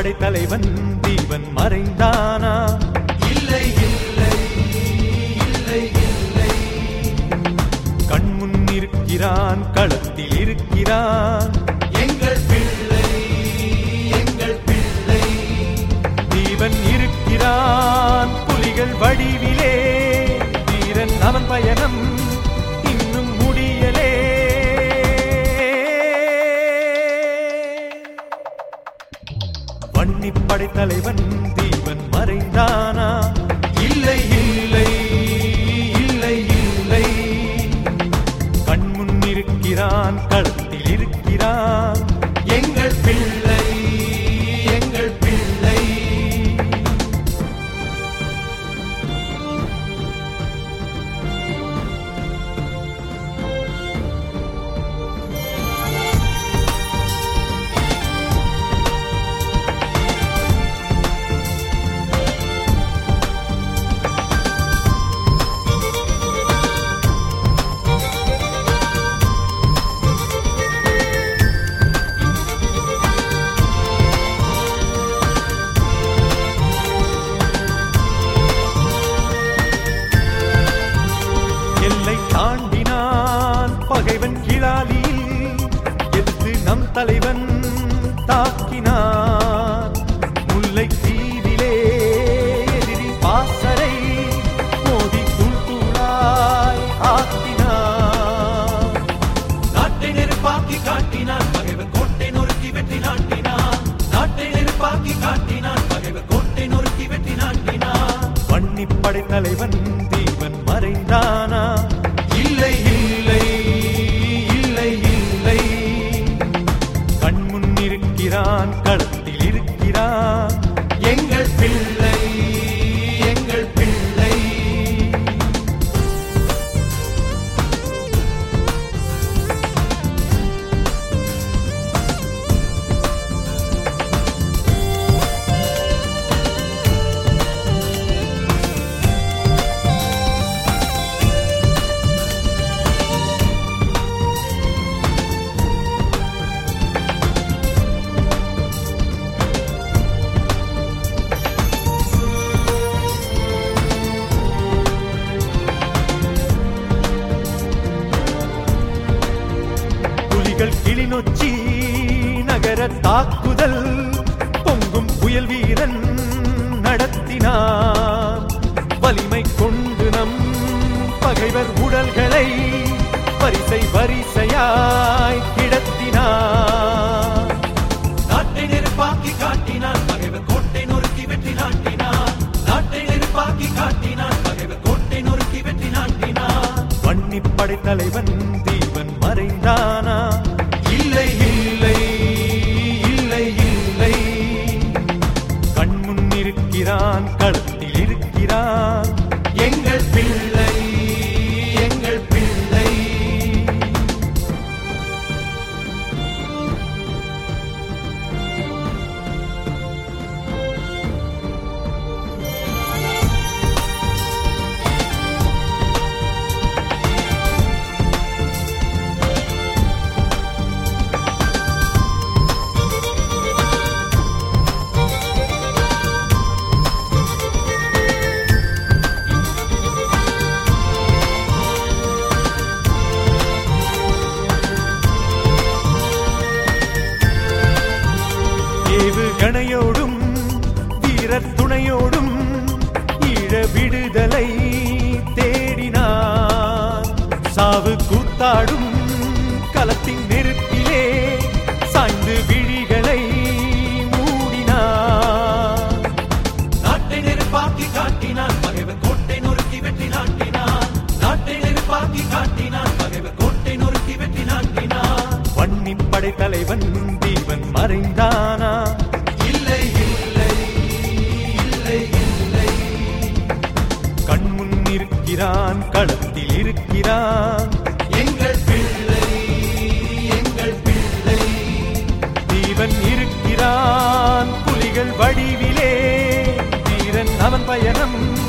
வன்னிப்படை தலைவன் தீவன் மறைந்தானா? இல்லை இல்லை இல்லை இல்லை. கண்முன் இருக்கிறான், களத்தில் இருக்கிறான். எங்கள் பிள்ளை எங்கள் பிள்ளை. தீவன் இருக்கிறான் புலிகள் வடிவிலே. வீரன் அவன் பயணம் இன்னும் முடியலே. வன்னிப்படை தலைவன் தீவன் மறைந்தானா? இல்லை இல்லை இல்லை இல்லை. கண்முன் இருக்கிறான், களத்தில் இருக்கிறான். எங்கள் பிள்ளை எங்கள் பிள்ளை. எல்லை தாண்டினான் பகைவன் கிளாலியில். எதிர்த்து நம் தலைவன் தாக்கினான். முல்லை தீவிலே எதிரி பாசறை மோதி தூள் தூளாய் ஆக்கினான். நாட்டை நெருப்பாக்கி காட்டினான், பகைவர் கோட்டை நொறுக்கி வெற்றி நாட்டினான். நாட்டை நெருப்பாக்கி காட்டினான், பகைவர் கோட்டை நொறுக்கி வெற்றி நாட்டினான். வன்னிப்படை தலைவன் தீவன் மறைந்தானா? இல்லை இல்லை இல்லை இல்லை. கண்முன் இருக்கிறான், களத்தில் இருக்கிறான். எங்கள் பிள்ளை எங்கள் பிள்ளை. புலிகள் கிளிநொச்சி நகர தாக்குதல் பொங்கும் புயல் வீரன் நடத்தினான். வலிமை கொண்டு நம் பகைவர் உடல்களை வரிசை வரிசையாய் கிடத்தினான். நாட்டை நெருப்பாக்கி காட்டினான், பகைவர் கோட்டை நொறுக்கி வெற்றி நாட்டினான். நாட்டை நெருப்பாக்கி காட்டினான், பகைவர் கோட்டை நொறுக்கி வெற்றி நாட்டினான். வன்னிப்படை தலைவன் தீவன் மறைந்தானா? இல்லை இல்லை இல்லை இல்லை. கண்முன் இருக்கிறான், களத்தில் இருக்கிறான். எங்கள் பிள்ளை எங்கள் பிள்ளை. ஏவுகணையோடும் வீரர் துணையோடும் ஈழ விடுதலை தேடினான். சாவு கூத்தாடும் களத்தின் நெருப்பிலே சாய்ந்து விழிகளை மூடினான். நாட்டை நெருப்பாக்கி காட்டினான், பகைவர் கோட்டை நொறுக்கி வெற்றி நாட்டினான். நாட்டை நெருப்பாக்கி காட்டினான், பகைவர் கோட்டை நொறுக்கி வெற்றி நாட்டினான். வன்னிப்படை தலைவன் தீவன் மறைந்தானா? இல்லை இல்லை இல்லை இல்லை. கண்முன் இருக்கிறான், களத்தில் இருக்கிறான். எங்கள் பிள்ளை எங்கள் பிள்ளை. தீவன் இருக்கிறான் புலிகள் வடிவிலே. வீரன் அவன் பயணம்